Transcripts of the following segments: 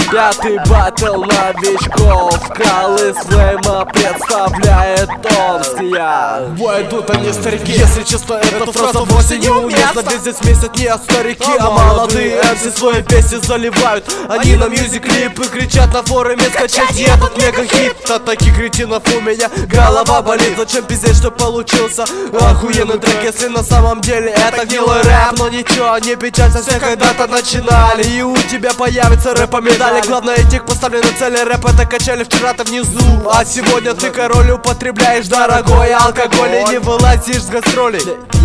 Пятый батл новичков. Калы Слэйма представляет Томския. Войдут они старики. Если честно, эта фраза вовсе не уместна. Ведь здесь месяц не старики, а молодые MC свои песни заливают. Они на мьюзик-клипы кричат на форуме: скачать этот мега-хит. От таких кретинов у меня голова болит. Зачем пиздеть, что получился охуенный трек, если на самом деле это гнилой рэп? Но ничего, не печалься, все когда-то начинали, и у тебя появится рэпа-медали. Главное, этих поставлены цели, рэп это качали вчера-то внизу, а сегодня ты, король, употребляешь дорогой алкоголь и не вылазишь с гастролей.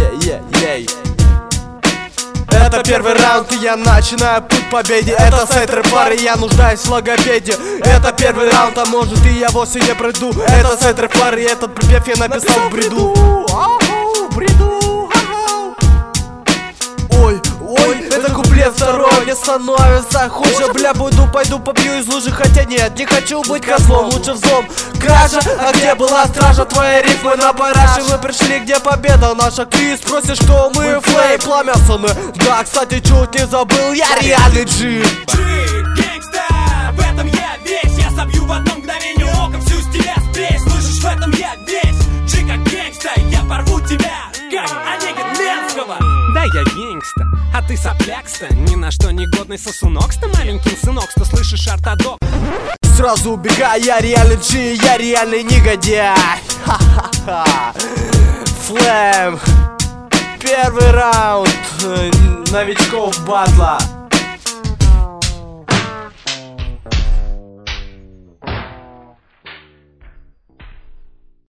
Это первый раунд, и я начинаю путь к победе. Это сайт рэп-пары, я нуждаюсь в логопеде. Это первый раунд, а может и я вовсе не пройду. Это сайт рэп-пары, этот припев я написал в бреду. Ой, это куплет второй, мне становится хуже. Бля, пойду побью из лужи, хотя нет, не хочу быть козлом, лучше взлом. Кража, а где была стража? Твои рифмы на параше. Мы пришли, где победа наша. Ты спросишь, кто мы? Флей, пламя саны. Да, кстати, чуть не забыл, я реальный джин. Гэнгста, в этом я весь. Я собью в одно мгновение ока всю с тебя спесь. Слышишь, в этом я весь. Джи как гэнгста, я порву тебя, как Онегин Ленского. Да, я гангста, а ты соплякста. Ни на что не годный сосунок-ста, маленький сынок, что слышишь ортодок. Сразу убегай, я реальный G, я реальный негодяй. Ха-ха-ха. Флэм. Первый раунд новичков батла.